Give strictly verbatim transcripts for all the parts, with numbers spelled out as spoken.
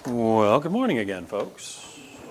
Well, good morning again, folks.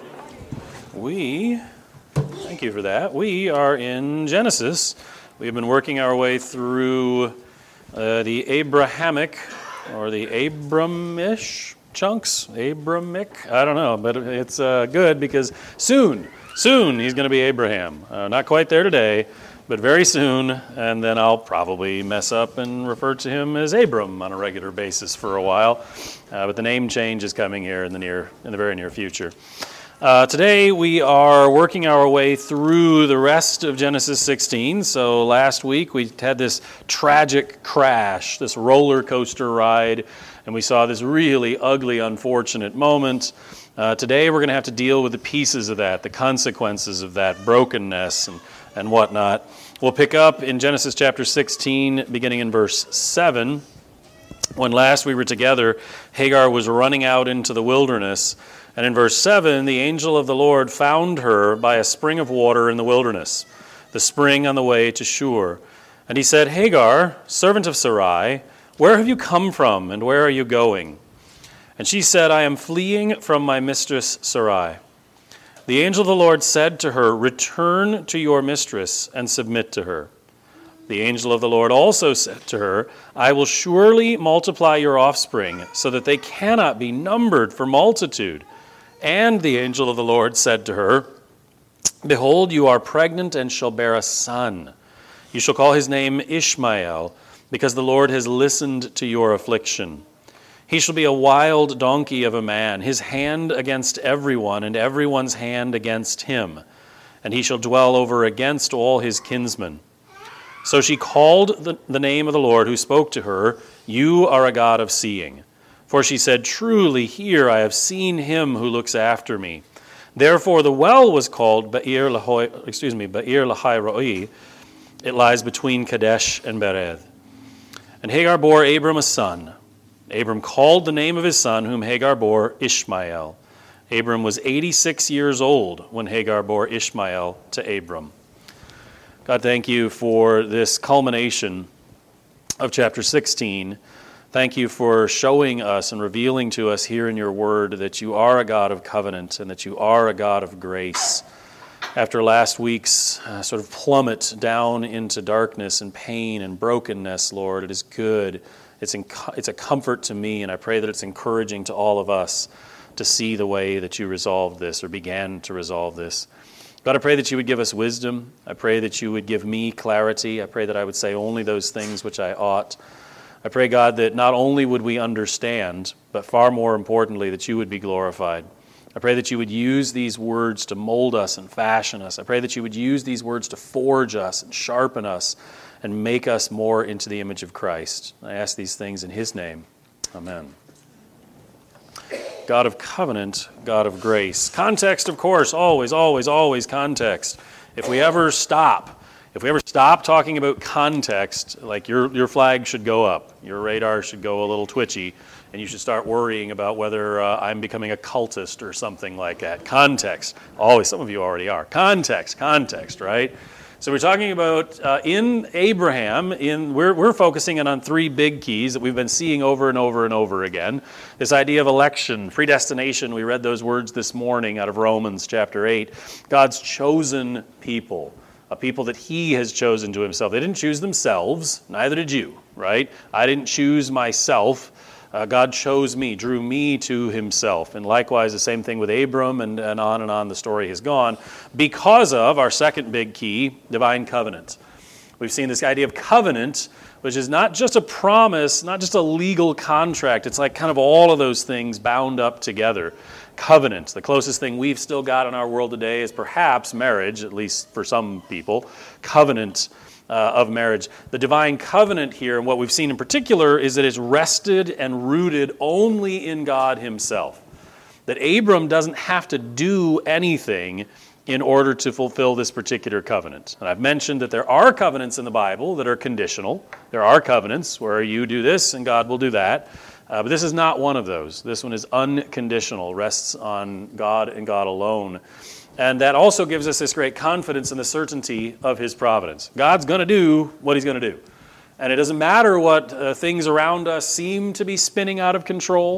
We, thank you for that. We are in Genesis. We have been working our way through uh, the Abrahamic, or the Abramish chunks, Abramic, I don't know, but it's uh, good because soon, soon he's going to be Abraham. Uh, not quite there today, but very soon, and then I'll probably mess up and refer to him as Abram on a regular basis for a while. Uh, but the name change is coming here in the near, in the very near future. Uh, today we are working our way through the rest of Genesis sixteen. So last week we had this tragic crash, this roller coaster ride, and we saw this really ugly, unfortunate moment. Uh, today we're going to have to deal with the pieces of that, the consequences of that brokenness and, and whatnot. We'll pick up in Genesis chapter sixteen, beginning in verse seven. When last we were together, Hagar was running out into the wilderness. And in verse seven, the angel of the Lord found her by a spring of water in the wilderness, the spring on the way to Shur. And he said, Hagar, servant of Sarai, where have you come from, and where are you going? And she said, I am fleeing from my mistress Sarai. The angel of the Lord said to her, return to your mistress and submit to her. The angel of the Lord also said to her, I will surely multiply your offspring, so that they cannot be numbered for multitude. And the angel of the Lord said to her, behold, you are pregnant and shall bear a son. You shall call his name Ishmael, because the Lord has listened to your affliction. He shall be a wild donkey of a man, his hand against everyone, and everyone's hand against him. And he shall dwell over against all his kinsmen. So she called the, the name of the Lord who spoke to her, you are a God of seeing. For she said, truly here I have seen him who looks after me. Therefore the well was called Be'er Lahai, excuse me, Be'er Lahai Roi. It lies between Kadesh and Bered. And Hagar bore Abram a son. Abram called the name of his son, whom Hagar bore, Ishmael. Abram was eighty-six years old when Hagar bore Ishmael to Abram. God, thank you for this culmination of chapter sixteen. Thank you for showing us and revealing to us here in your word that you are a God of covenant and that you are a God of grace. After last week's uh, sort of plummet down into darkness and pain and brokenness, Lord, it is good. It's, in, it's a comfort to me, and I pray that it's encouraging to all of us to see the way that you resolved this or began to resolve this. God, I pray that you would give us wisdom. I pray that you would give me clarity. I pray that I would say only those things which I ought. I pray, God, that not only would we understand, but far more importantly, that you would be glorified. I pray that you would use these words to mold us and fashion us. I pray that you would use these words to forge us and sharpen us and make us more into the image of Christ. I ask these things in his name. Amen. God of covenant, God of grace. Context, of course, always, always, always context. If we ever stop, if we ever stop talking about context, like your your flag should go up, your radar should go a little twitchy, and you should start worrying about whether uh, I'm becoming a cultist or something like that. Context, always, some of you already are. Context, context, right? So we're talking about uh, in Abraham, in we're we're focusing in on three big keys that we've been seeing over and over and over again. This idea of election, predestination, we read those words this morning out of Romans chapter eight. God's chosen people, a people that he has chosen to himself. They didn't choose themselves, neither did you, right? I didn't choose myself. Uh, God chose me, drew me to himself. And likewise, the same thing with Abram, and, and on and on the story has gone, because of our second big key, divine covenant. We've seen this idea of covenant, which is not just a promise, not just a legal contract. It's like kind of all of those things bound up together. Covenant, the closest thing we've still got in our world today is perhaps marriage, at least for some people. Covenant Uh, of marriage. The divine covenant here, and what we've seen in particular, is that it's rested and rooted only in God himself. That Abram doesn't have to do anything in order to fulfill this particular covenant. And I've mentioned that there are covenants in the Bible that are conditional. There are covenants where you do this and God will do that. Uh, but this is not one of those. This one is unconditional, rests on God and God alone. And that also gives us this great confidence in the certainty of his providence. God's going to do what he's going to do. And it doesn't matter what uh, things around us seem to be spinning out of control.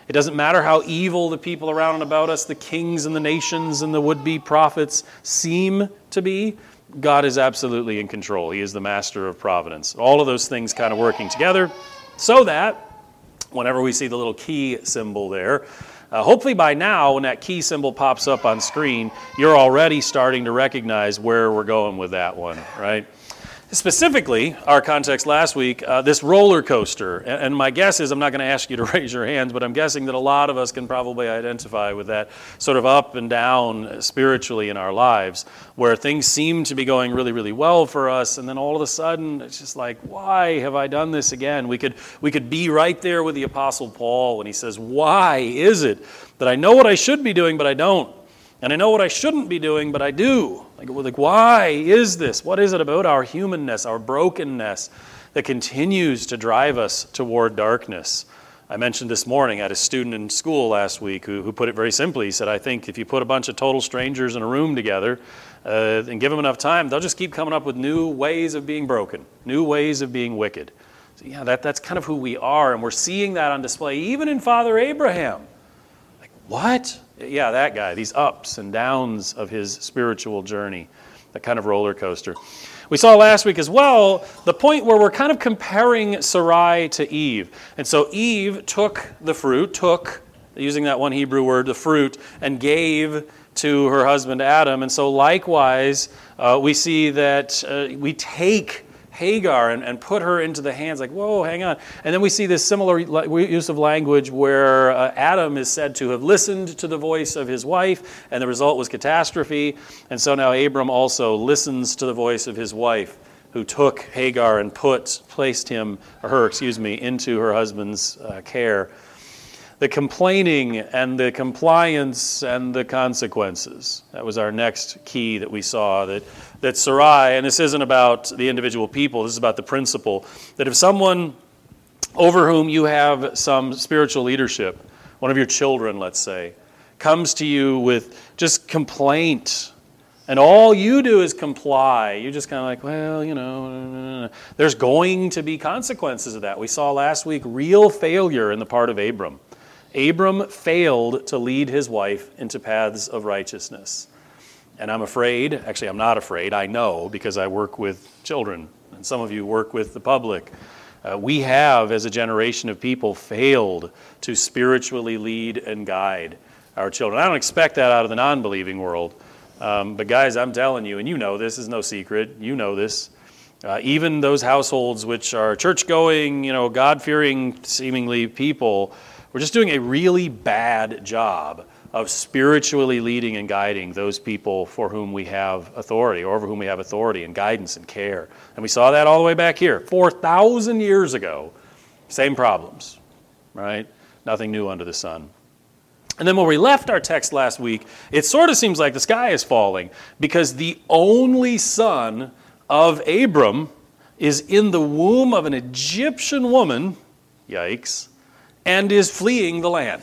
It doesn't matter how evil the people around and about us, the kings and the nations and the would-be prophets seem to be, God is absolutely in control. He is the master of providence. All of those things kind of working together so that whenever we see the little key symbol there, uh, hopefully by now when that key symbol pops up on screen, you're already starting to recognize where we're going with that one, right? Specifically, our context last week, uh, this roller coaster, and, and my guess is, I'm not going to ask you to raise your hands, but I'm guessing that a lot of us can probably identify with that sort of up and down spiritually in our lives, where things seem to be going really, really well for us, and then all of a sudden, it's just like, why have I done this again? We could, we could be right there with the Apostle Paul when he says, why is it that I know what I should be doing, but I don't? And I know what I shouldn't be doing, but I do. Like, like, why is this? What is it about our humanness, our brokenness, that continues to drive us toward darkness? I mentioned this morning, I had a student in school last week who, who put it very simply. He said, I think if you put a bunch of total strangers in a room together uh, and give them enough time, they'll just keep coming up with new ways of being broken, new ways of being wicked. So yeah, that, that's kind of who we are, and we're seeing that on display even in Father Abraham. Like, what? Yeah, that guy, these ups and downs of his spiritual journey, that kind of roller coaster. We saw last week as well the point where we're kind of comparing Sarai to Eve. And so Eve took the fruit, took, using that one Hebrew word, the fruit, and gave to her husband Adam. And so likewise, uh, we see that uh, we take Hagar and, and put her into the hands, like, whoa, hang on. And then we see this similar use of language where uh, Adam is said to have listened to the voice of his wife, and the result was catastrophe. And so now Abram also listens to the voice of his wife, who took Hagar and put, placed him, or her, excuse me, into her husband's uh, care. The complaining and the compliance and the consequences. That was our next key that we saw, that, that Sarai, and this isn't about the individual people, this is about the principle, that if someone over whom you have some spiritual leadership, one of your children, let's say, comes to you with just complaint, and all you do is comply, you're just kind of like, well, you know, there's going to be consequences of that. We saw last week real failure in the part of Abram. Abram failed to lead his wife into paths of righteousness. And I'm afraid, actually I'm not afraid, I know because I work with children, and some of you work with the public. Uh, we have, as a generation of people, failed to spiritually lead and guide our children. I don't expect that out of the non-believing world. Um, but guys, I'm telling you, and you know this, is no secret, you know this, uh, even those households which are church-going, you know, God-fearing, seemingly people, we're just doing a really bad job of spiritually leading and guiding those people for whom we have authority, or over whom we have authority and guidance and care. And we saw that all the way back here. four thousand years ago, same problems, right? Nothing new under the sun. And then when we left our text last week, it sort of seems like the sky is falling, because the only son of Abram is in the womb of an Egyptian woman, yikes, and is fleeing the land.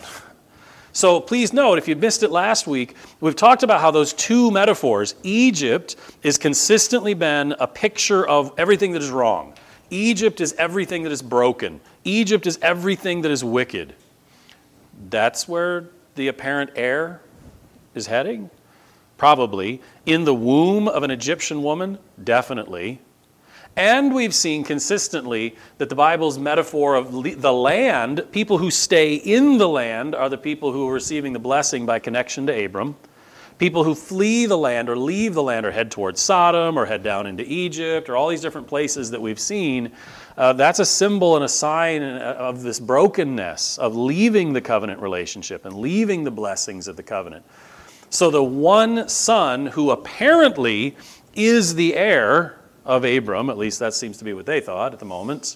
So please note, if you missed it last week, we've talked about how those two metaphors, Egypt has consistently been a picture of everything that is wrong. Egypt is everything that is broken. Egypt is everything that is wicked. That's where the apparent heir is heading? Probably. In the womb of an Egyptian woman? Definitely. And we've seen consistently that the Bible's metaphor of the land, people who stay in the land are the people who are receiving the blessing by connection to Abram. People who flee the land or leave the land or head towards Sodom or head down into Egypt or all these different places that we've seen, uh, that's a symbol and a sign of this brokenness, of leaving the covenant relationship and leaving the blessings of the covenant. So the one son who apparently is the heir of Abram, at least that seems to be what they thought at the moment,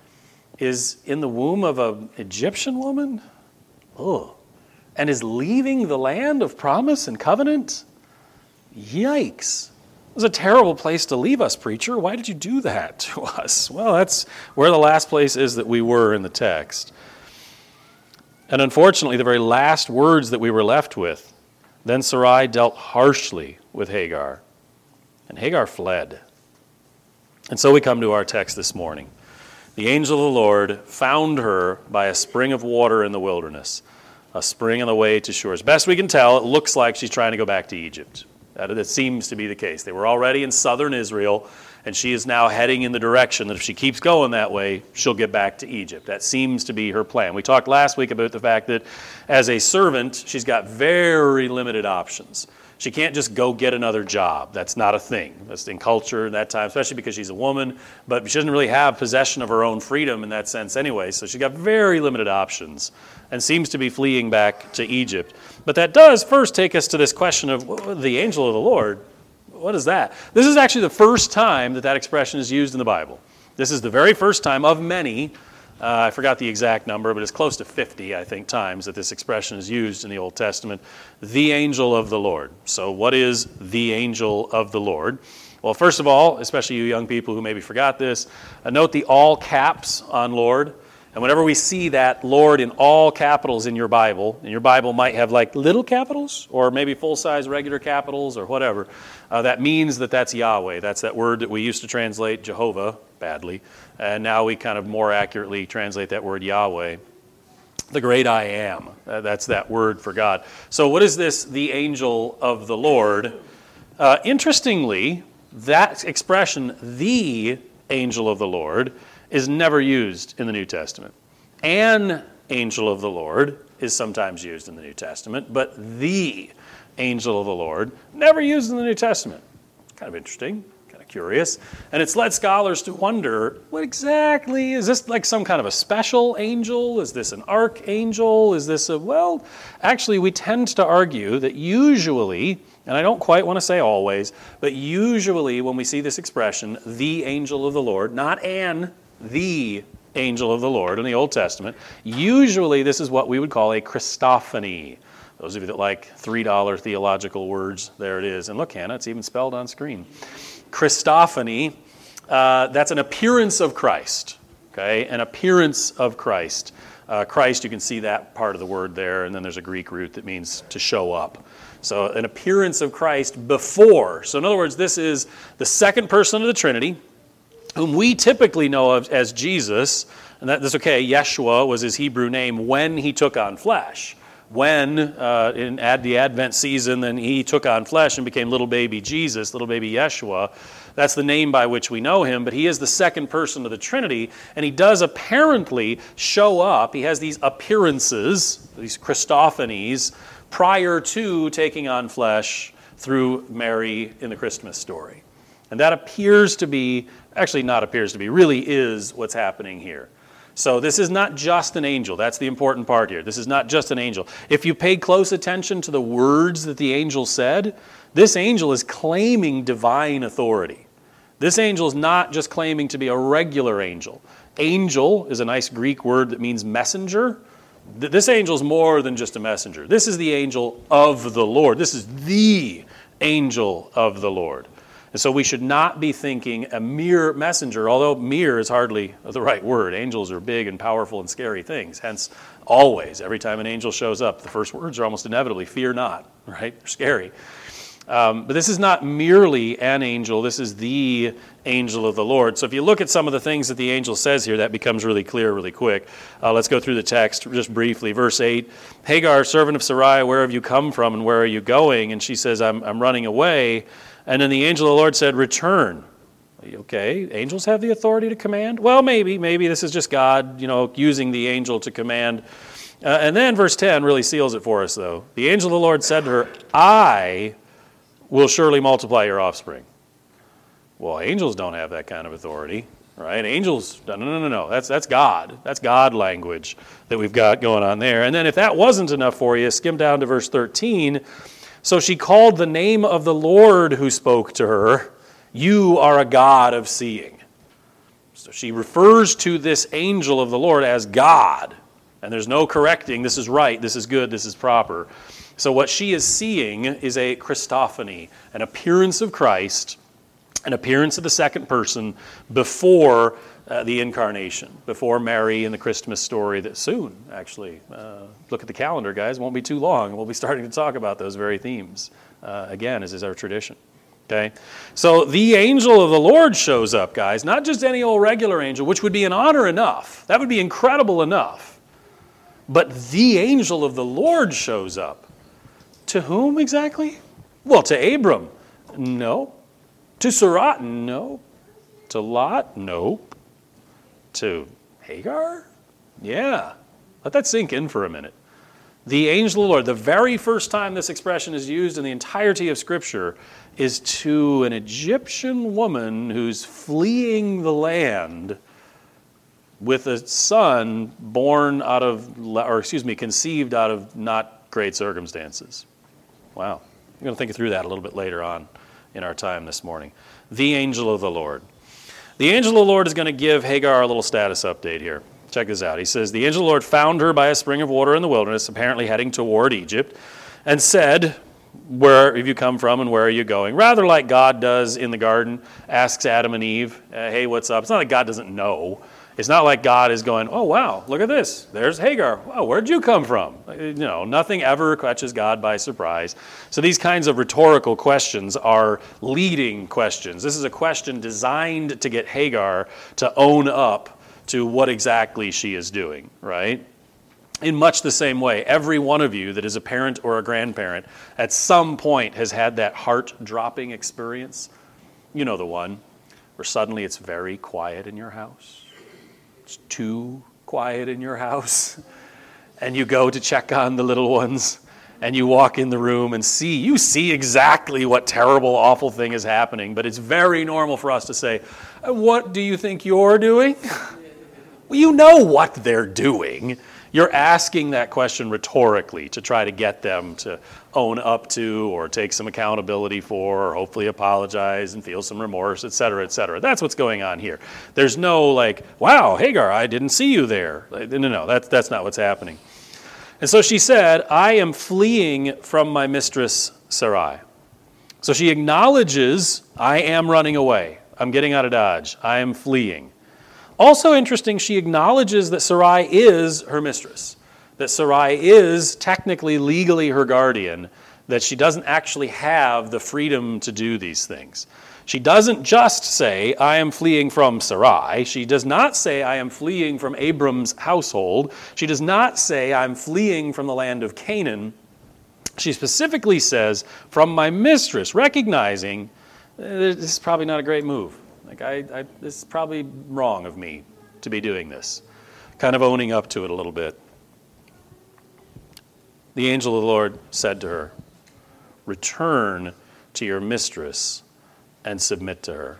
is in the womb of an Egyptian woman? Oh, and is leaving the land of promise and covenant? Yikes. It was a terrible place to leave us, preacher. Why did you do that to us? Well, that's where the last place is that we were in the text. And unfortunately, the very last words that we were left with, then Sarai dealt harshly with Hagar, and Hagar fled. And so we come to our text this morning. The angel of the Lord found her by a spring of water in the wilderness, a spring on the way to shore. As best we can tell, it looks like she's trying to go back to Egypt. That, that seems to be the case. They were already in southern Israel, and she is now heading in the direction that if she keeps going that way, she'll get back to Egypt. That seems to be her plan. We talked last week about the fact that as a servant, she's got very limited options. She can't just go get another job. That's not a thing. That's in culture in that time, especially because she's a woman, but she doesn't really have possession of her own freedom in that sense anyway, so she's got very limited options and seems to be fleeing back to Egypt. But that does first take us to this question of well, the angel of the Lord. What is that? This is actually the first time that that expression is used in the Bible. This is the very first time of many, uh, I forgot the exact number, but it's close to fifty, I think, times that this expression is used in the Old Testament, the angel of the Lord. So what is the angel of the Lord? Well, first of all, especially you young people who maybe forgot this, uh, note the all caps on Lord. And whenever we see that Lord in all capitals in your Bible, and your Bible might have like little capitals or maybe full-size regular capitals or whatever, uh, that means that that's Yahweh. That's that word that we used to translate Jehovah badly, and now we kind of more accurately translate that word Yahweh. The great I am. Uh, that's that word for God. So what is this, the angel of the Lord? Uh, interestingly, that expression, the angel of the Lord, is never used in the New Testament. An angel of the Lord is sometimes used in the New Testament, but the angel of the Lord, never used in the New Testament. Kind of interesting, kind of curious. And it's led scholars to wonder, what exactly, is this like some kind of a special angel? Is this an archangel? Is this a, well, actually we tend to argue that usually, and I don't quite want to say always, but usually when we see this expression, the angel of the Lord, not an, the angel of the Lord in the Old Testament, usually this is what we would call a Christophany. Those of you that like three dollar theological words, there it is. And look, Hannah, it's even spelled on screen. Christophany, uh, that's an appearance of Christ, okay? An appearance of Christ. Uh, Christ, you can see that part of the word there, and then there's a Greek root that means to show up. So an appearance of Christ before. So in other words, this is the second person of the Trinity, whom we typically know of as Jesus, and that, that's okay, Yeshua was his Hebrew name when he took on flesh. When, uh, in ad, the Advent season, then he took on flesh and became little baby Jesus, little baby Yeshua. That's the name by which we know him, but he is the second person of the Trinity, and he does apparently show up. He has these appearances, these Christophanies, prior to taking on flesh through Mary in the Christmas story. And that appears to be, actually not appears to be, really is what's happening here. So this is not just an angel. That's the important part here. This is not just an angel. If you paid close attention to the words that the angel said, this angel is claiming divine authority. This angel is not just claiming to be a regular angel. Angel is a nice Greek word that means messenger. This angel is more than just a messenger. This is the angel of the Lord. This is the angel of the Lord. And so we should not be thinking a mere messenger, although mere is hardly the right word. Angels are big and powerful and scary things. Hence, always, every time an angel shows up, the first words are almost inevitably, fear not, right? They're scary. Um, but this is not merely an angel. This is the angel of the Lord. So if you look at some of the things that the angel says here, that becomes really clear really quick. Uh, let's go through the text just briefly. Verse eight, Hagar, servant of Sarai, where have you come from and where are you going? And she says, I'm, I'm running away. And then the angel of the Lord said, return. Okay, angels have the authority to command? Well, maybe. Maybe this is just God, you know, using the angel to command. Uh, and then verse ten really seals it for us, though. The angel of the Lord said to her, I will surely multiply your offspring. Well, angels don't have that kind of authority, right? Angels, no, no, no, no. That's, that's God. That's God language that we've got going on there. And then if that wasn't enough for you, skim down to verse thirteen. So she called the name of the Lord who spoke to her, you are a God of seeing. So she refers to this angel of the Lord as God. And there's no correcting, this is right, this is good, this is proper. So what she is seeing is a Christophany, an appearance of Christ, an appearance of the second person before uh, the incarnation, before Mary in the Christmas story that soon, actually. Uh, look at the calendar, guys. It won't be too long. We'll be starting to talk about those very themes, uh, again, as is our tradition. Okay? So the angel of the Lord shows up, guys. Not just any old regular angel, which would be an honor enough. That would be incredible enough. But the angel of the Lord shows up. To whom exactly? Well, to Abram. No. To Sarai? No. To Lot? No. To Hagar? Yeah. Let that sink in for a minute. The angel of the Lord, the very first time this expression is used in the entirety of Scripture, is to an Egyptian woman who's fleeing the land with a son born out of, or excuse me, conceived out of not great circumstances. Wow. I'm going to think through that a little bit later on in our time this morning. The angel of the Lord. The angel of the Lord is going to give Hagar a little status update here. Check this out. He says, the angel of the Lord found her by a spring of water in the wilderness, apparently heading toward Egypt, and said, where have you come from and where are you going? Rather like God does in the garden, asks Adam and Eve, uh, hey, what's up? It's not like God doesn't know. It's not like God is going, oh, wow, look at this. There's Hagar. Wow, where'd you come from? You know, nothing ever catches God by surprise. So these kinds of rhetorical questions are leading questions. This is a question designed to get Hagar to own up to what exactly she is doing, right? In much the same way, every one of you that is a parent or a grandparent at some point has had that heart-dropping experience. You know the one where suddenly it's very quiet in your house. It's too quiet in your house. And you go to check on the little ones, and you walk in the room and see, you see exactly what terrible, awful thing is happening, but it's very normal for us to say, what do you think you're doing? Well, you know what they're doing. You're asking that question rhetorically to try to get them to own up to or take some accountability for or hopefully apologize and feel some remorse, et cetera, et cetera. That's what's going on here. There's no like, wow, Hagar, I didn't see you there. No, no, that's, that's not what's happening. And so she said, I am fleeing from my mistress Sarai. So she acknowledges, I am running away. I'm getting out of Dodge. I am fleeing. Also interesting, she acknowledges that Sarai is her mistress, that Sarai is technically legally her guardian, that she doesn't actually have the freedom to do these things. She doesn't just say, I am fleeing from Sarai. She does not say, I am fleeing from Abram's household. She does not say, I'm fleeing from the land of Canaan. She specifically says, from my mistress, recognizing this is probably not a great move. Like, I, I, this is probably wrong of me to be doing this. Kind of owning up to it a little bit. The angel of the Lord said to her, return to your mistress and submit to her.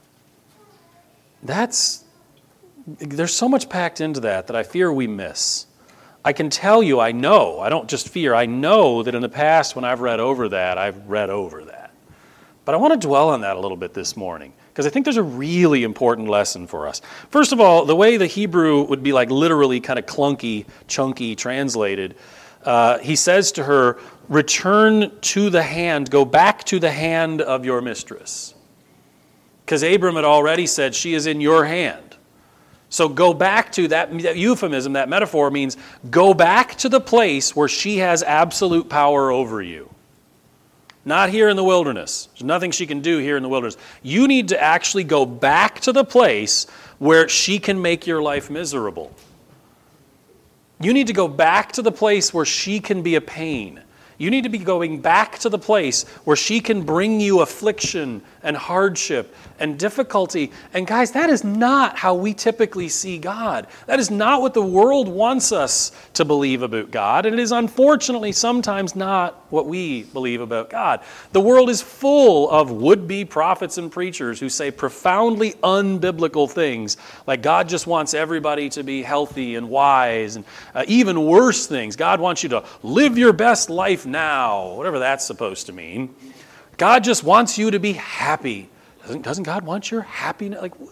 That's, there's so much packed into that that I fear we miss. I can tell you, I know, I don't just fear, I know that in the past when I've read over that, I've read over that. But I want to dwell on that a little bit this morning, because I think there's a really important lesson for us. First of all, the way the Hebrew would be like literally kind of clunky, chunky translated, uh, he says to her, return to the hand, go back to the hand of your mistress. Because Abram had already said, she is in your hand. So go back to that, that euphemism, that metaphor means go back to the place where she has absolute power over you. Not here in the wilderness. There's nothing she can do here in the wilderness. You need to actually go back to the place where she can make your life miserable. You need to go back to the place where she can be a pain. You need to be going back to the place where she can bring you affliction and hardship and difficulty. And guys, that is not how we typically see God. That is not what the world wants us to believe about God. And it is unfortunately sometimes not what we believe about God. The world is full of would-be prophets and preachers who say profoundly unbiblical things, like God just wants everybody to be healthy and wise, and uh, even worse things. God wants you to live your best life now, whatever that's supposed to mean. God just wants you to be happy. Doesn't, doesn't God want your happiness? Like,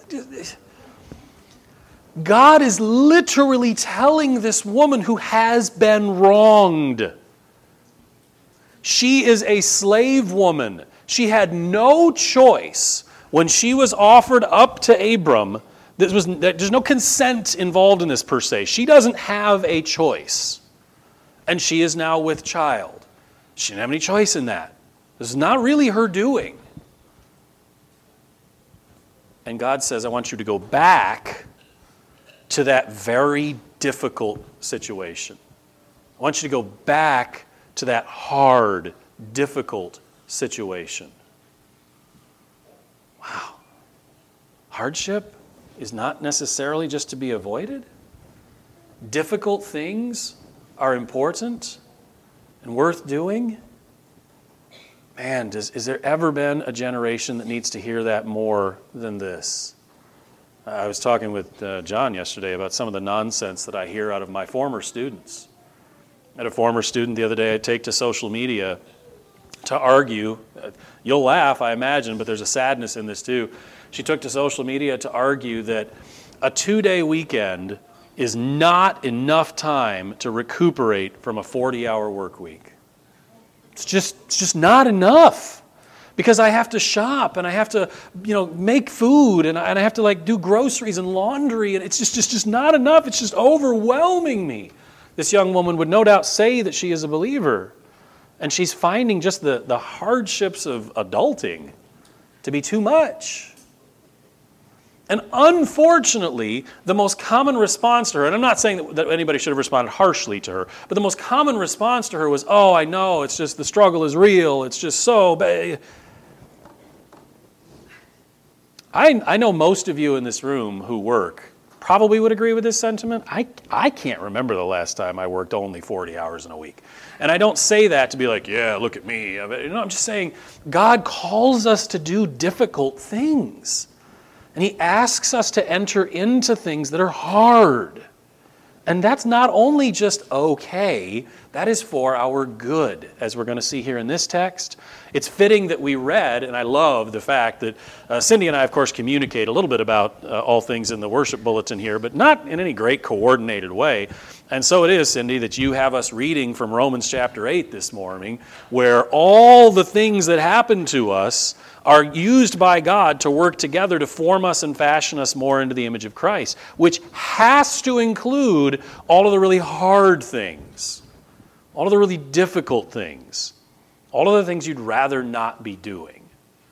God is literally telling this woman who has been wronged. She is a slave woman. She had no choice when she was offered up to Abram. This was, there's no consent involved in this per se. She doesn't have a choice. And she is now with child. She didn't have any choice in that. This is not really her doing. And God says, I want you to go back to that very difficult situation. I want you to go back to that hard, difficult situation. Wow. Hardship is not necessarily just to be avoided. Difficult things are important and worth doing. Man, does, is there ever been a generation that needs to hear that more than this? I was talking with uh, John yesterday about some of the nonsense that I hear out of my former students. I had a former student the other day I take to social media to argue. You'll laugh, I imagine, but there's a sadness in this too. She took to social media to argue that a two-day weekend is not enough time to recuperate from a forty-hour work week. It's just, it's just not enough. Because I have to shop and I have to, you know, make food and I, and I have to like do groceries and laundry, and it's just, just, just not enough. It's just overwhelming me. This young woman would no doubt say that she is a believer, and she's finding just the, the hardships of adulting to be too much. And unfortunately, the most common response to her, and I'm not saying that, that anybody should have responded harshly to her, but the most common response to her was, oh, I know, it's just the struggle is real, it's just so bad. I, I know most of you in this room who work probably would agree with this sentiment. I, I can't remember the last time I worked only forty hours in a week. And I don't say that to be like, yeah, look at me. You know, I'm just saying God calls us to do difficult things. And He asks us to enter into things that are hard. And that's not only just okay, that is for our good, as we're going to see here in this text. It's fitting that we read, and I love the fact that uh, Cindy and I, of course, communicate a little bit about uh, all things in the worship bulletin here, but not in any great coordinated way. And so it is, Cindy, that you have us reading from Romans chapter eight this morning, where all the things that happen to us are used by God to work together to form us and fashion us more into the image of Christ, which has to include all of the really hard things, all of the really difficult things, all of the things you'd rather not be doing.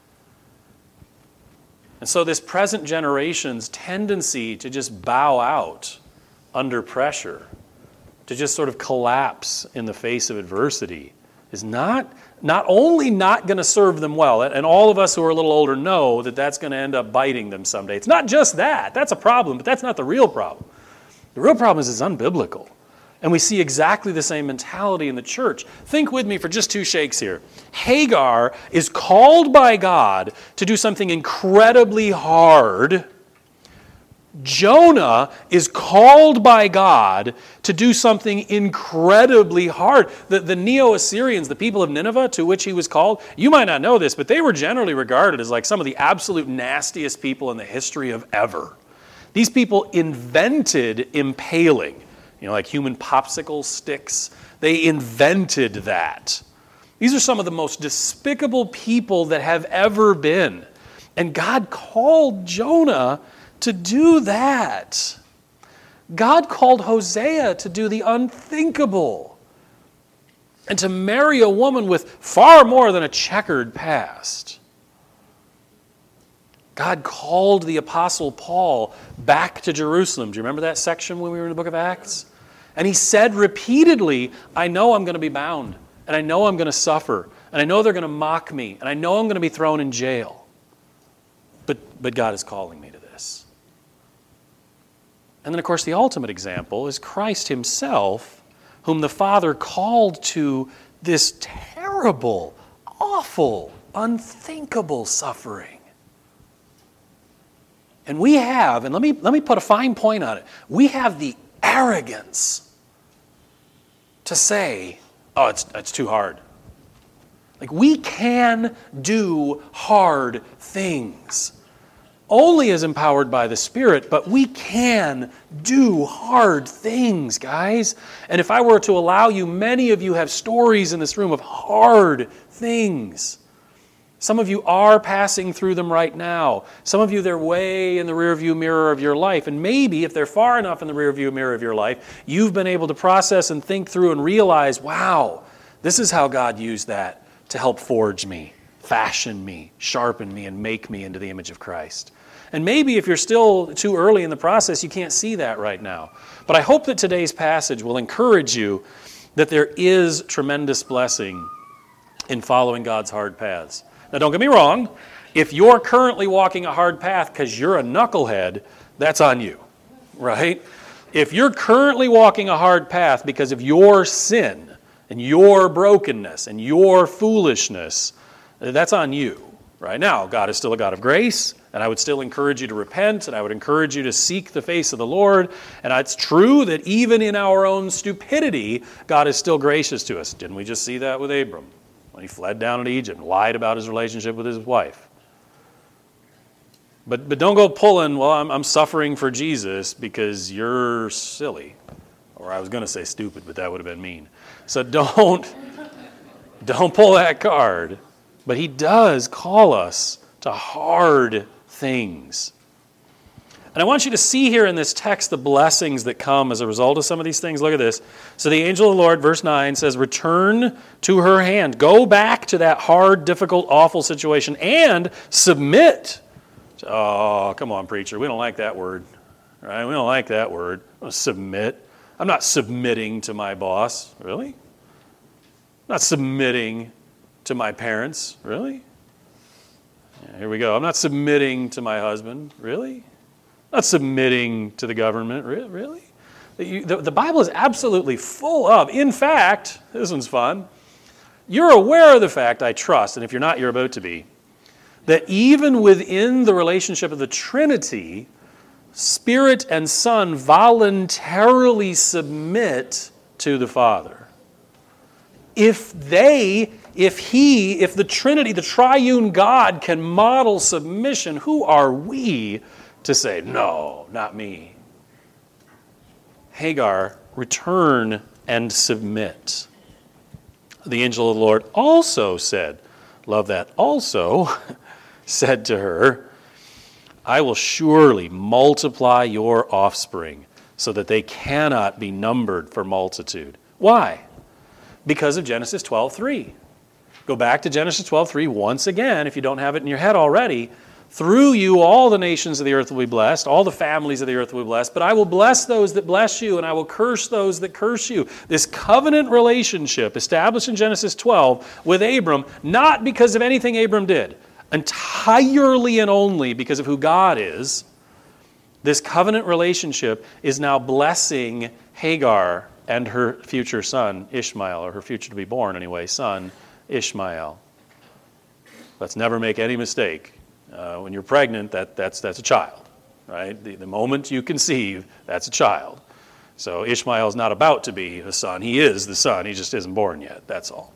And so this present generation's tendency to just bow out under pressure, to just sort of collapse in the face of adversity, is not not only not going to serve them well, and all of us who are a little older know that that's going to end up biting them someday. It's not just that. That's a problem, but that's not the real problem. The real problem is it's unbiblical. And we see exactly the same mentality in the church. Think with me for just two shakes here. Hagar is called by God to do something incredibly hard. Jonah is called by God to do something incredibly hard. The, the Neo-Assyrians, the people of Nineveh to which he was called, you might not know this, but they were generally regarded as like some of the absolute nastiest people in the history of ever. These people invented impaling, you know, like human popsicle sticks. They invented that. These are some of the most despicable people that have ever been. And God called Jonah to do that. God called Hosea to do the unthinkable and to marry a woman with far more than a checkered past. God called the Apostle Paul back to Jerusalem. Do you remember that section when we were in the book of Acts? And he said repeatedly, I know I'm going to be bound, and I know I'm going to suffer, and I know they're going to mock me, and I know I'm going to be thrown in jail. But, but God is calling me to this. And then, of course, the ultimate example is Christ himself, whom the Father called to this terrible, awful, unthinkable suffering. And we have, and let me, let me put a fine point on it, we have the arrogance to say, oh, it's, it's too hard. Like, we can do hard things. Only as empowered by the Spirit, but we can do hard things, guys. And if I were to allow you, many of you have stories in this room of hard things. Some of you are passing through them right now. Some of you, they're way in the rearview mirror of your life. And maybe if they're far enough in the rearview mirror of your life, you've been able to process and think through and realize, wow, this is how God used that to help forge me, fashion me, sharpen me, and make me into the image of Christ. And maybe if you're still too early in the process, you can't see that right now. But I hope that today's passage will encourage you that there is tremendous blessing in following God's hard paths. Now, don't get me wrong. If you're currently walking a hard path because you're a knucklehead, that's on you, right? If you're currently walking a hard path because of your sin and your brokenness and your foolishness, that's on you. Right now, God is still a God of grace, and I would still encourage you to repent, and I would encourage you to seek the face of the Lord. And it's true that even in our own stupidity, God is still gracious to us. Didn't we just see that with Abram when he fled down into Egypt and lied about his relationship with his wife? But but don't go pulling, well, I'm, I'm suffering for Jesus because you're silly. Or I was going to say stupid, but that would have been mean. So don't, don't pull that card. But he does call us to hard things. And I want you to see here in this text the blessings that come as a result of some of these things. Look at this. So the angel of the Lord, verse nine, says, return to her hand. Go back to that hard, difficult, awful situation and submit. Oh, come on, preacher. We don't like that word. Right? We don't like that word. Submit. I'm not submitting to my boss. Really? I'm not submitting to my parents. Really? Yeah, here we go. I'm not submitting to my husband. Really? I'm not submitting to the government. Re- really? The, the, the Bible is absolutely full of, in fact, this one's fun, you're aware of the fact, I trust, and if you're not, you're about to be, that even within the relationship of the Trinity, Spirit and Son voluntarily submit to the Father. If they, if He, if the Trinity, the triune God can model submission, who are we to say, no, not me? Hagar, return and submit. The angel of the Lord also said, love that, also said to her, I will surely multiply your offspring so that they cannot be numbered for multitude. Why? Because of Genesis twelve three. Go back to Genesis twelve three once again, if you don't have it in your head already. Through you all the nations of the earth will be blessed, all the families of the earth will be blessed, but I will bless those that bless you, and I will curse those that curse you. This covenant relationship established in Genesis twelve with Abram, not because of anything Abram did, entirely and only because of who God is. This covenant relationship is now blessing Hagar and her future son, Ishmael, or her future to be born anyway, son, Ishmael. Let's never make any mistake. Uh, when you're pregnant, that, that's, that's a child, right? The, the moment you conceive, that's a child. So Ishmael is not about to be a son. He is the son. He just isn't born yet. That's all.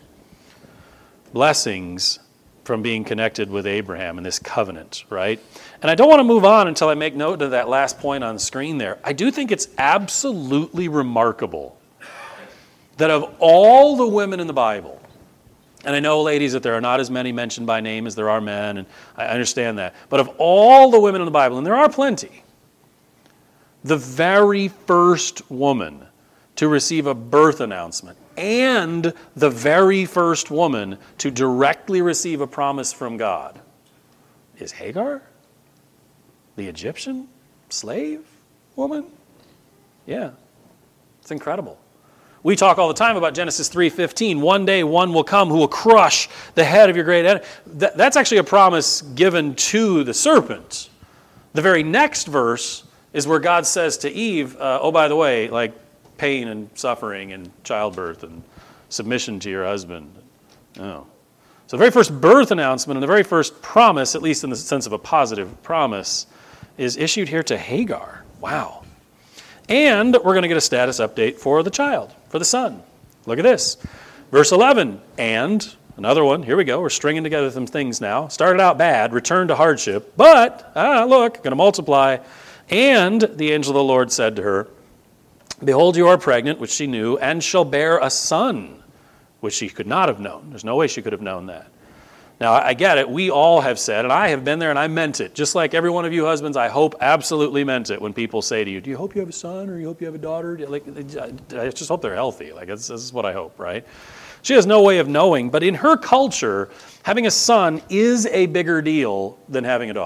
Blessings from being connected with Abraham in this covenant, right? And I don't want to move on until I make note of that last point on the screen there. I do think it's absolutely remarkable that of all the women in the Bible, and I know, ladies, that there are not as many mentioned by name as there are men, and I understand that. But of all the women in the Bible, and there are plenty, the very first woman to receive a birth announcement and the very first woman to directly receive a promise from God is Hagar, the Egyptian slave woman. Yeah, it's incredible. We talk all the time about Genesis three fifteen. One day one will come who will crush the head of your great enemy. That, that's actually a promise given to the serpent. The very next verse is where God says to Eve, uh, oh, by the way, like pain and suffering and childbirth and submission to your husband. Oh. So the very first birth announcement and the very first promise, at least in the sense of a positive promise, is issued here to Hagar. Wow. And we're going to get a status update for the child, for the son. Look at this. Verse eleven, and another one. Here we go. We're stringing together some things now. Started out bad, returned to hardship. But, ah, look, going to multiply. And the angel of the Lord said to her, behold, you are pregnant, which she knew, and shall bear a son, which she could not have known. There's no way she could have known that. Now, I get it. We all have said, and I have been there and I meant it. Just like every one of you husbands, I hope absolutely meant it when people say to you, do you hope you have a son or you hope you have a daughter? Like, I just hope they're healthy. Like, this is what I hope, right? She has no way of knowing, but in her culture, having a son is a bigger deal than having a daughter.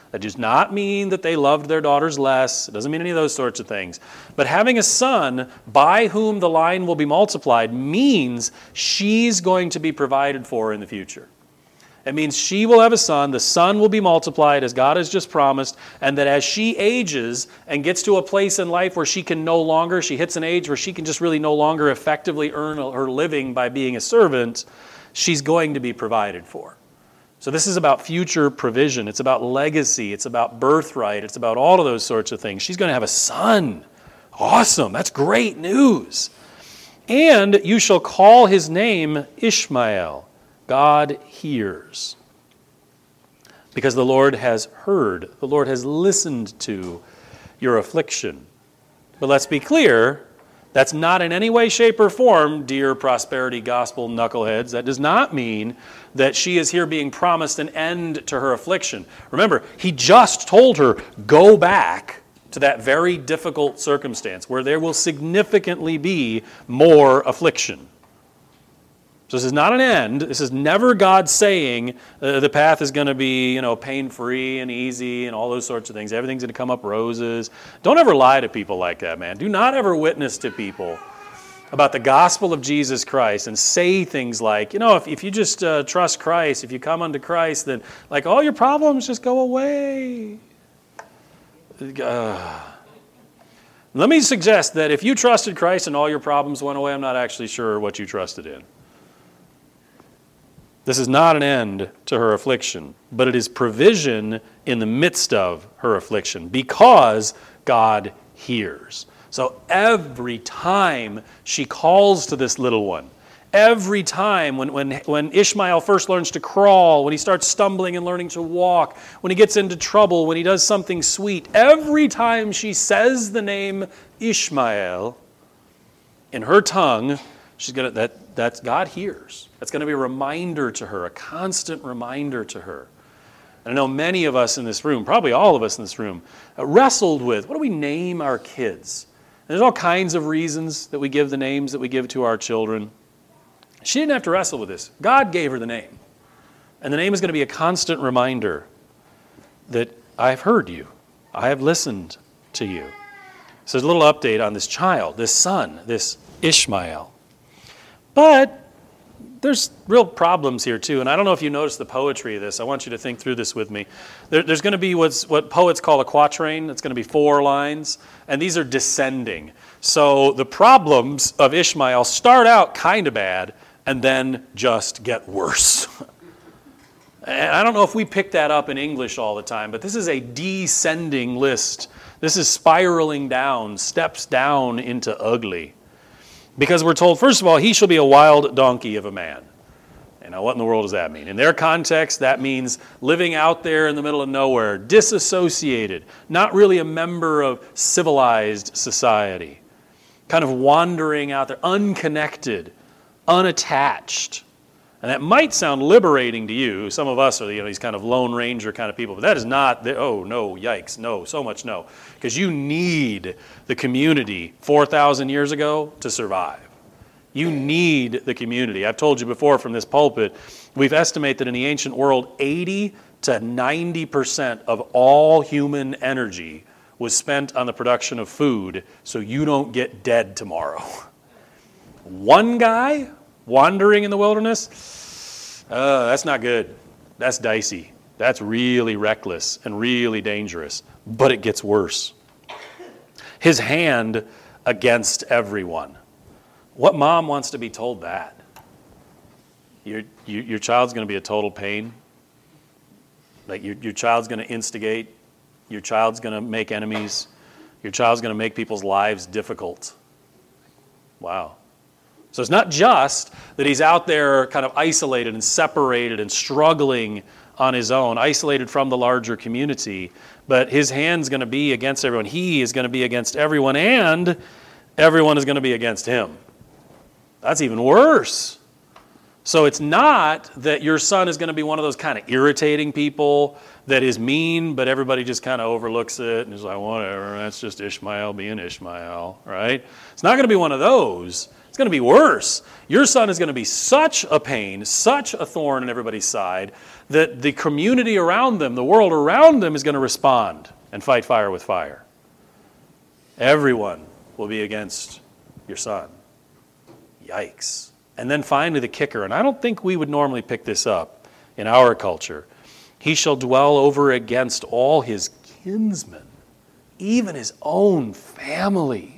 That does not mean that they loved their daughters less. It doesn't mean any of those sorts of things. But having a son by whom the line will be multiplied means she's going to be provided for in the future. It means she will have a son, the son will be multiplied as God has just promised, and that as she ages and gets to a place in life where she can no longer, she hits an age where she can just really no longer effectively earn her living by being a servant, she's going to be provided for. So this is about future provision. It's about legacy. It's about birthright. It's about all of those sorts of things. She's going to have a son. Awesome. That's great news. And you shall call his name Ishmael. God hears. Because the Lord has heard. The Lord has listened to your affliction. But let's be clear, that's not in any way, shape, or form, dear prosperity gospel knuckleheads. That does not mean that she is here being promised an end to her affliction. Remember, he just told her, go back to that very difficult circumstance where there will significantly be more affliction. So this is not an end. This is never God saying uh, the path is going to be, you know, pain-free and easy and all those sorts of things. Everything's going to come up roses. Don't ever lie to people like that, man. Do not ever witness to people about the gospel of Jesus Christ and say things like, you know, if, if you just uh, trust Christ, if you come unto Christ, then like all your problems just go away. Uh, let me suggest that if you trusted Christ and all your problems went away, I'm not actually sure what you trusted in. This is not an end to her affliction, but it is provision in the midst of her affliction because God hears. So every time she calls to this little one, every time when, when, when Ishmael first learns to crawl, when he starts stumbling and learning to walk, when he gets into trouble, when he does something sweet, every time she says the name Ishmael in her tongue, she's gonna that that's God hears. That's going to be a reminder to her, a constant reminder to her. And I know many of us in this room, probably all of us in this room, uh, wrestled with, what do we name our kids? And there's all kinds of reasons that we give the names that we give to our children. She didn't have to wrestle with this. God gave her the name. And the name is going to be a constant reminder that I've heard you. I have listened to you. So there's a little update on this child, this son, this Ishmael. But there's real problems here too, and I don't know if you noticed the poetry of this. I want you to think through this with me. There, there's going to be what's, what poets call a quatrain. It's going to be four lines, and these are descending. So the problems of Ishmael start out kind of bad, and then just get worse. And I don't know if we pick that up in English all the time, but this is a descending list. This is spiraling down, steps down into ugly. Because we're told, first of all, he shall be a wild donkey of a man. And now what in the world does that mean? In their context, that means living out there in the middle of nowhere, disassociated, not really a member of civilized society, kind of wandering out there, unconnected, unattached. And that might sound liberating to you. Some of us are, you know, these kind of Lone Ranger kind of people, but that is not, the, oh, no, yikes, no, so much no. Because you need the community four thousand years ago to survive. You need the community. I've told you before from this pulpit, we've estimated that in the ancient world, eighty to ninety percent of all human energy was spent on the production of food so you don't get dead tomorrow. One guy wandering in the wilderness, uh, that's not good. That's dicey. That's really reckless and really dangerous. But it gets worse. His hand against everyone. What mom wants to be told that? Your, your, your child's going to be a total pain. Like your, your child's going to instigate. Your child's going to make enemies. Your child's going to make people's lives difficult. Wow. So it's not just that he's out there kind of isolated and separated and struggling on his own, isolated from the larger community, but his hand's going to be against everyone. He is going to be against everyone, and everyone is going to be against him. That's even worse. So it's not that your son is going to be one of those kind of irritating people that is mean, but everybody just kind of overlooks it and is like, whatever, that's just Ishmael being Ishmael, right? It's not going to be one of those. It's going to be worse. Your son is going to be such a pain, such a thorn in everybody's side, that the community around them, the world around them, is going to respond and fight fire with fire. Everyone will be against your son. Yikes. And then finally the kicker, and I don't think we would normally pick this up in our culture. He shall dwell over against all his kinsmen, even his own family.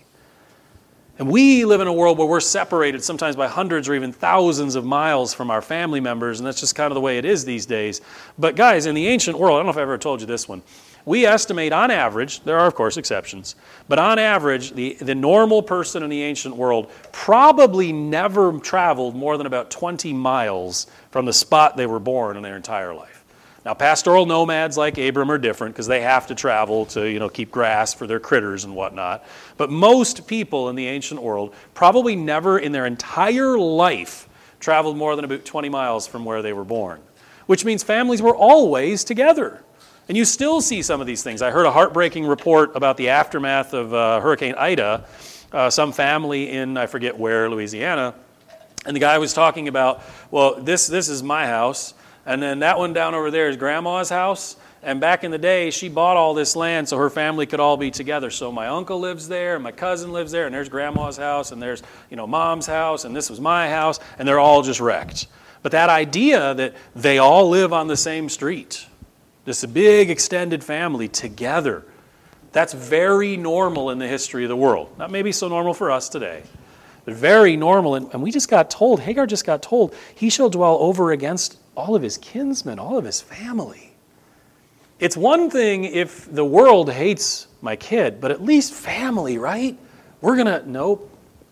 And we live in a world where we're separated sometimes by hundreds or even thousands of miles from our family members, and that's just kind of the way it is these days. But guys, in the ancient world, I don't know if I ever told you this one, we estimate on average, there are of course exceptions, but on average, the, the normal person in the ancient world probably never traveled more than about twenty miles from the spot they were born in their entire life. Now, pastoral nomads like Abram are different because they have to travel to, you know, keep grass for their critters and whatnot. But most people in the ancient world probably never in their entire life traveled more than about twenty miles from where they were born, which means families were always together. And you still see some of these things. I heard a heartbreaking report about the aftermath of uh, Hurricane Ida, uh, some family in, I forget where, Louisiana, and the guy was talking about, well, this this is my house, and then that one down over there is grandma's house. And back in the day, she bought all this land so her family could all be together. So my uncle lives there, and my cousin lives there, and there's grandma's house, and there's, you know, mom's house, and this was my house, and they're all just wrecked. But that idea that they all live on the same street, this big extended family together, that's very normal in the history of the world. Not maybe so normal for us today, but very normal. And, and we just got told, Hagar just got told, he shall dwell over against all of his kinsmen, all of his family. It's one thing if the world hates my kid, but at least family, right? We're going to, nope.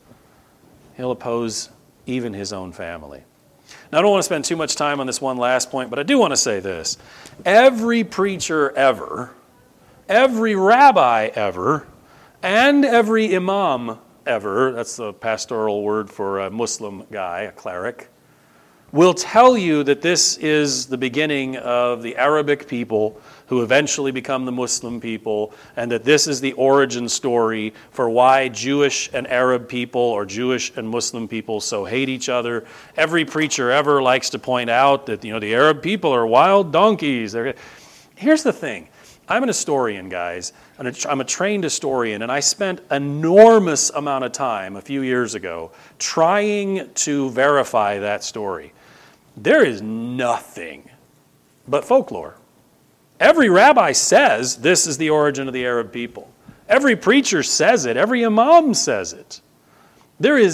He'll oppose even his own family. Now, I don't want to spend too much time on this one last point, but I do want to say this. Every preacher ever, every rabbi ever, and every imam ever, that's the pastoral word for a Muslim guy, a cleric, will tell you that this is the beginning of the Arabic people who eventually become the Muslim people, and that this is the origin story for why Jewish and Arab people or Jewish and Muslim people so hate each other. Every preacher ever likes to point out that, you know, the Arab people are wild donkeys. They're... Here's the thing. I'm an historian, guys, and I'm a trained historian, and I spent an enormous amount of time a few years ago trying to verify that story. There is nothing but folklore. Every rabbi says this is the origin of the Arab people. Every preacher says it. Every imam says it. There is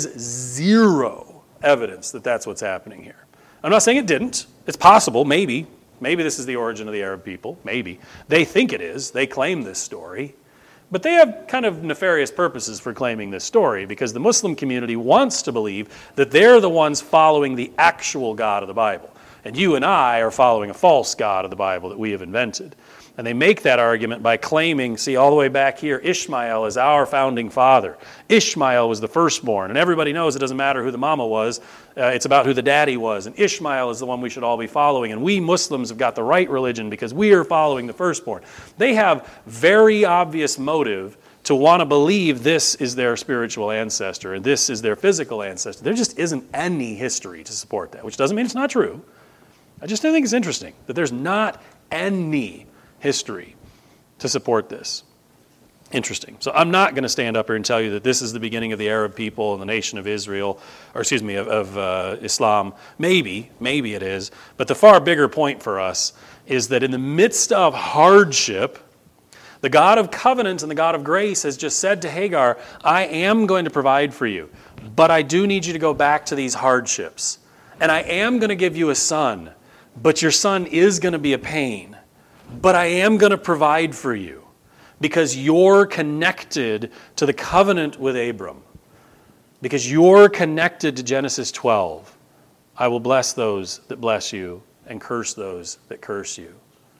zero evidence that that's what's happening here. I'm not saying it didn't. It's possible, maybe. Maybe this is the origin of the Arab people. Maybe. They think it is. They claim this story. But they have kind of nefarious purposes for claiming this story, because the Muslim community wants to believe that they're the ones following the actual God of the Bible. And you and I are following a false God of the Bible that we have invented. And they make that argument by claiming, see, all the way back here, Ishmael is our founding father. Ishmael was the firstborn. And everybody knows it doesn't matter who the mama was. Uh, it's about who the daddy was. And Ishmael is the one we should all be following. And we Muslims have got the right religion because we are following the firstborn. They have very obvious motive to want to believe this is their spiritual ancestor and this is their physical ancestor. There just isn't any history to support that, which doesn't mean it's not true. I just think it's interesting that there's not any history to support this. Interesting. So I'm not going to stand up here and tell you that this is the beginning of the Arab people and the nation of Israel, or excuse me, of, of uh, Islam. Maybe, maybe it is. But the far bigger point for us is that in the midst of hardship, the God of covenant and the God of grace has just said to Hagar, I am going to provide for you, but I do need you to go back to these hardships. And I am going to give you a son, but your son is going to be a pain. But I am going to provide for you because you're connected to the covenant with Abram. Because you're connected to Genesis twelve. I will bless those that bless you and curse those that curse you.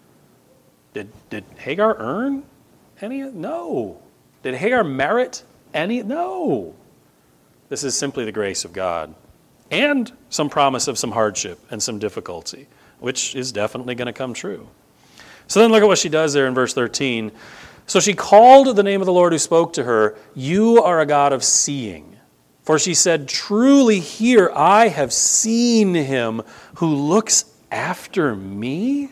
Did, did Hagar earn any? No. Did Hagar merit any? No. This is simply the grace of God. And some promise of some hardship and some difficulty, which is definitely going to come true. So then look at what she does there in verse thirteen. So she called the name of the Lord who spoke to her, you are a God of seeing. For she said, truly here I have seen him who looks after me.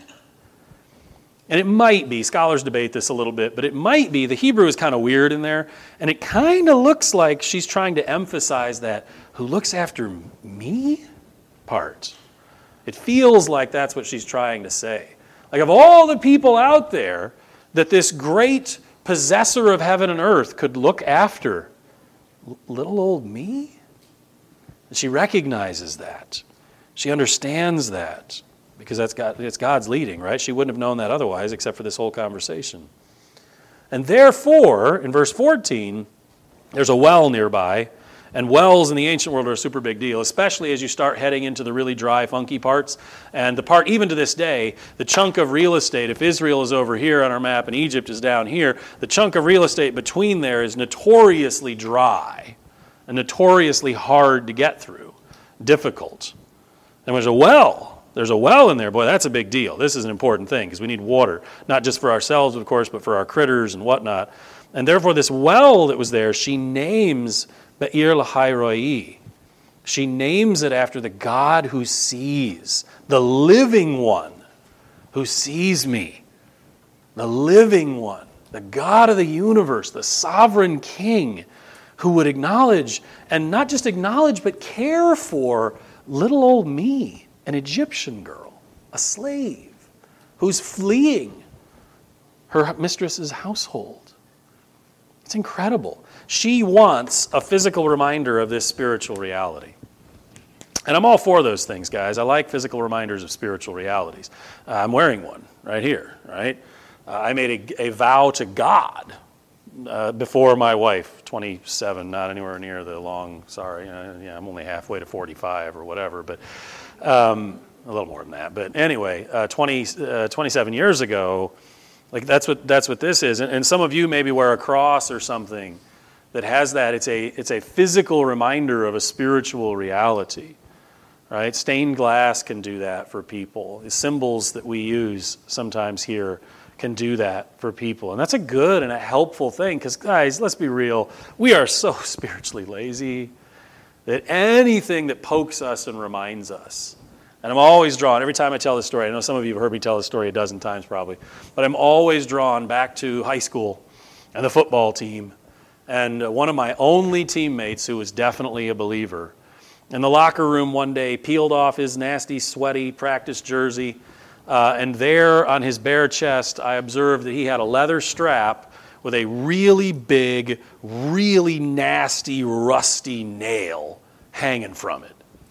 And it might be, scholars debate this a little bit, but it might be, the Hebrew is kind of weird in there, and it kind of looks like she's trying to emphasize that who looks after me part. It feels like that's what she's trying to say. Like of all the people out there that this great possessor of heaven and earth could look after, little old me? And she recognizes that. She understands that. Because that's God, it's God's leading, right? She wouldn't have known that otherwise except for this whole conversation. And therefore, in verse fourteen, there's a well nearby. And wells in the ancient world are a super big deal, especially as you start heading into the really dry, funky parts. And the part, even to this day, the chunk of real estate, if Israel is over here on our map and Egypt is down here, the chunk of real estate between there is notoriously dry and notoriously hard to get through, difficult. And there's a well. There's a well in there. Boy, that's a big deal. This is an important thing because we need water, not just for ourselves, of course, but for our critters and whatnot. And therefore, this well that was there, she names Be'er Lahai Roi. She names it after the God who sees, the living one who sees me, the living one, the God of the universe, the sovereign king who would acknowledge, and not just acknowledge, but care for little old me. An Egyptian girl, a slave, who's fleeing her mistress's household. It's incredible. She wants a physical reminder of this spiritual reality. And I'm all for those things, guys. I like physical reminders of spiritual realities. Uh, I'm wearing one right here, right? Uh, I made a, a vow to God uh, before my wife, twenty-seven, not anywhere near the long, sorry, uh, yeah, I'm only halfway to forty-five or whatever, but Um, a little more than that, but anyway, uh, twenty, uh, twenty-seven years ago, like that's what that's what this is. And, and some of you maybe wear a cross or something that has that. It's a it's a physical reminder of a spiritual reality, right? Stained glass can do that for people. The symbols that we use sometimes here can do that for people, and that's a good and a helpful thing. Because guys, let's be real, we are so spiritually lazy that anything that pokes us and reminds us, and I'm always drawn, every time I tell this story, I know some of you have heard me tell this story a dozen times probably, but I'm always drawn back to high school and the football team, and one of my only teammates who was definitely a believer, in the locker room one day, peeled off his nasty, sweaty practice jersey, uh, and there on his bare chest, I observed that he had a leather strap with a really big, really nasty, rusty nail hanging from it.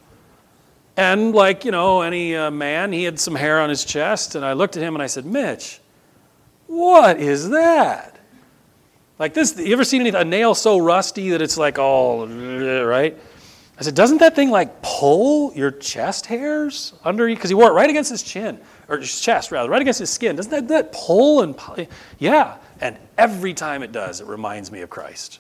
And like, you know, any uh, man, he had some hair on his chest, and I looked at him and I said, Mitch, what is that? Like this, you ever seen any, a nail so rusty that it's like all, right? I said, doesn't that thing like pull your chest hairs under you? Because he wore it right against his chin, or his chest rather, right against his skin. Doesn't that, that pull and, pull? Yeah. And every time it does, it reminds me of Christ.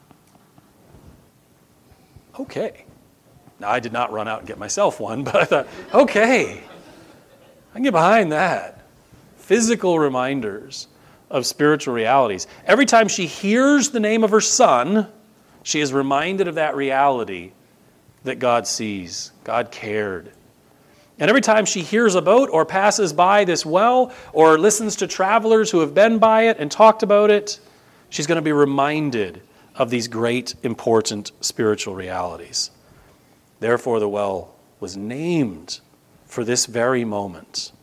Okay. Now, I did not run out and get myself one, but I thought, okay, I can get behind that. Physical reminders of spiritual realities. Every time she hears the name of her son, she is reminded of that reality that God sees, God cared. And every time she hears about or passes by this well or listens to travelers who have been by it and talked about it, she's going to be reminded of these great, important spiritual realities. Therefore, the well was named for this very moment.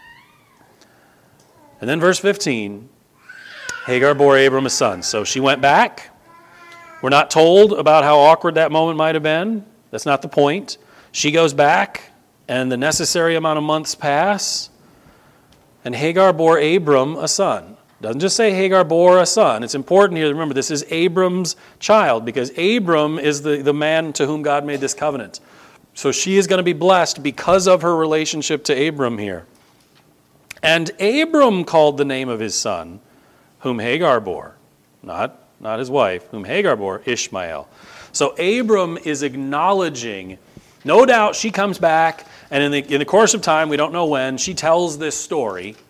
And then verse fifteen, Hagar bore Abram a son. So she went back. We're not told about how awkward that moment might have been. That's not the point. She goes back, and the necessary amount of months pass, and Hagar bore Abram a son. Doesn't just say Hagar bore a son. It's important here to remember this is Abram's child, because Abram is the, the man to whom God made this covenant. So she is going to be blessed because of her relationship to Abram here. And Abram called the name of his son, whom Hagar bore, not, not his wife, whom Hagar bore, Ishmael. So Abram is acknowledging, no doubt she comes back, and in the, in the course of time, we don't know when, she tells this story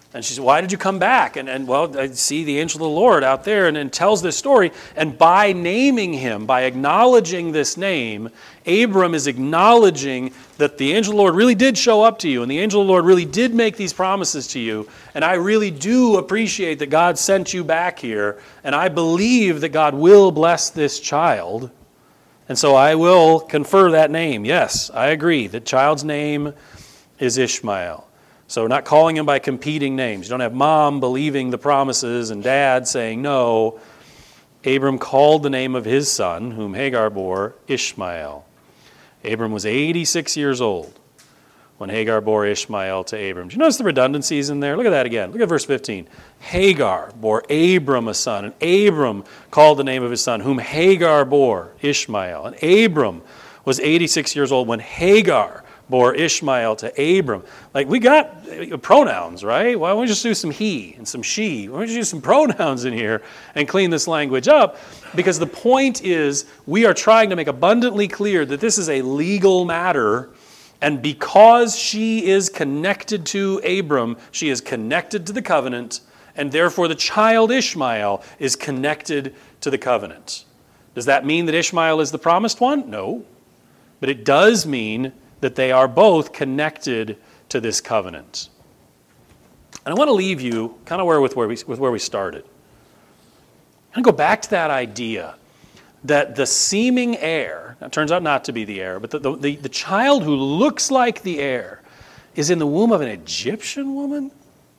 And she said, why did you come back? And, and well, I see the angel of the Lord out there, and, and tells this story. And by naming him, by acknowledging this name, Abram is acknowledging that the angel of the Lord really did show up to you, and the angel of the Lord really did make these promises to you. And I really do appreciate that God sent you back here, and I believe that God will bless this child. And so I will confer that name. Yes, I agree. The child's name is Ishmael. So we're not calling him by competing names. You don't have mom believing the promises and dad saying no. Abram called the name of his son, whom Hagar bore, Ishmael. Abram was eighty-six years old when Hagar bore Ishmael to Abram. Do you notice the redundancies in there? Look at that again. Look at verse fifteen. Hagar bore Abram a son, and Abram called the name of his son, whom Hagar bore, Ishmael. And Abram was eighty-six years old when Hagar bore Ishmael to Abram. Like, we got pronouns, right? Why don't we just do some he and some she? Why don't we just use some pronouns in here and clean this language up? Because the point is, we are trying to make abundantly clear that this is a legal matter, and because she is connected to Abram, she is connected to the covenant, and therefore the child Ishmael is connected to the covenant. Does that mean that Ishmael is the promised one? No. But it does mean that they are both connected to this covenant. And I want to leave you kind of where with where we with where we started. I'm going to go back to that idea that the seeming heir, it turns out not to be the heir, but the, the, the, the child who looks like the heir is in the womb of an Egyptian woman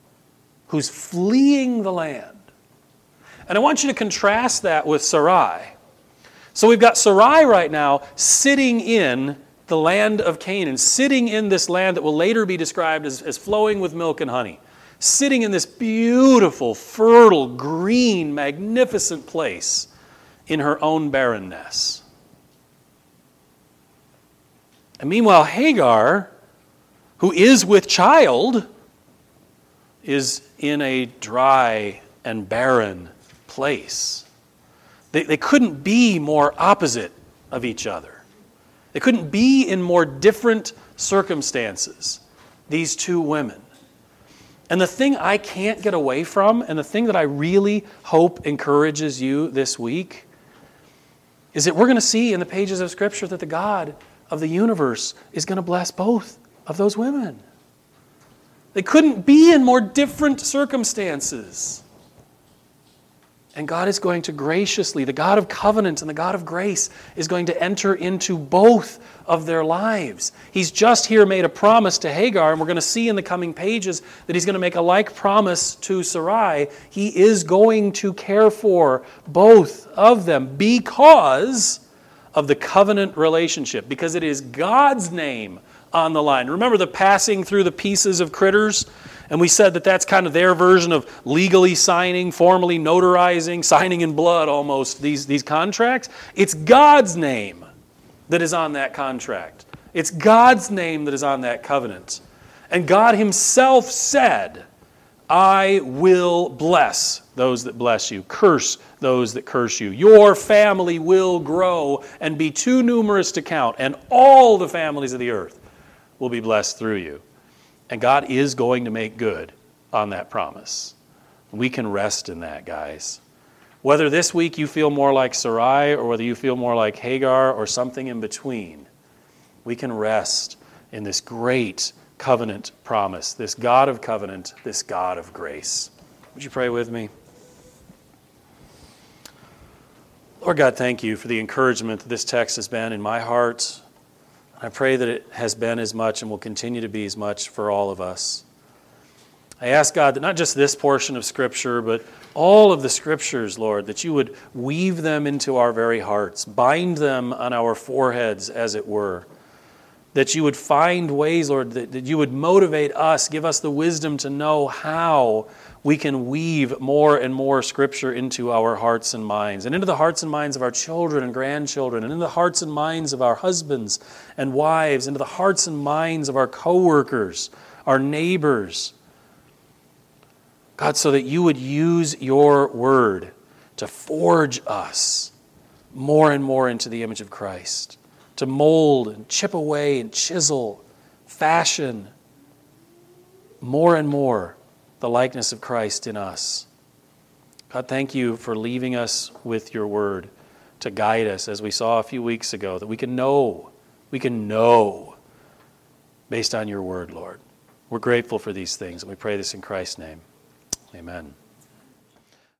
who's fleeing the land. And I want you to contrast that with Sarai. So we've got Sarai right now sitting in the land of Canaan, sitting in this land that will later be described as, as flowing with milk and honey, sitting in this beautiful, fertile, green, magnificent place in her own barrenness. And meanwhile, Hagar, who is with child, is in a dry and barren place. They, they couldn't be more opposite of each other. They couldn't be in more different circumstances, these two women. And the thing I can't get away from, and the thing that I really hope encourages you this week, is that we're going to see in the pages of Scripture that the God of the universe is going to bless both of those women. They couldn't be in more different circumstances. And God is going to graciously, the God of covenant and the God of grace, is going to enter into both of their lives. He's just here made a promise to Hagar, and we're going to see in the coming pages that he's going to make a like promise to Sarai. He is going to care for both of them because of the covenant relationship, because it is God's name on the line. Remember the passing through the pieces of critters? And we said that that's kind of their version of legally signing, formally notarizing, signing in blood almost, these, these contracts. It's God's name that is on that contract. It's God's name that is on that covenant. And God himself said, I will bless those that bless you, curse those that curse you. Your family will grow and be too numerous to count, and all the families of the earth will be blessed through you. And God is going to make good on that promise. We can rest in that, guys. Whether this week you feel more like Sarai or whether you feel more like Hagar or something in between, we can rest in this great covenant promise, this God of covenant, this God of grace. Would you pray with me? Lord God, thank you for the encouragement that this text has been in my heart. I pray that it has been as much and will continue to be as much for all of us. I ask, God, that not just this portion of Scripture, but all of the Scriptures, Lord, that you would weave them into our very hearts, bind them on our foreheads, as it were. That you would find ways, Lord, that, that you would motivate us, give us the wisdom to know how we can weave more and more Scripture into our hearts and minds, and into the hearts and minds of our children and grandchildren, and into the hearts and minds of our husbands and wives, into the hearts and minds of our coworkers, our neighbors. God, so that you would use your word to forge us more and more into the image of Christ, to mold and chip away and chisel, fashion more and more the likeness of Christ in us. God, thank you for leaving us with your word to guide us, as we saw a few weeks ago, that we can know, we can know based on your word, Lord. We're grateful for these things, and we pray this in Christ's name. Amen.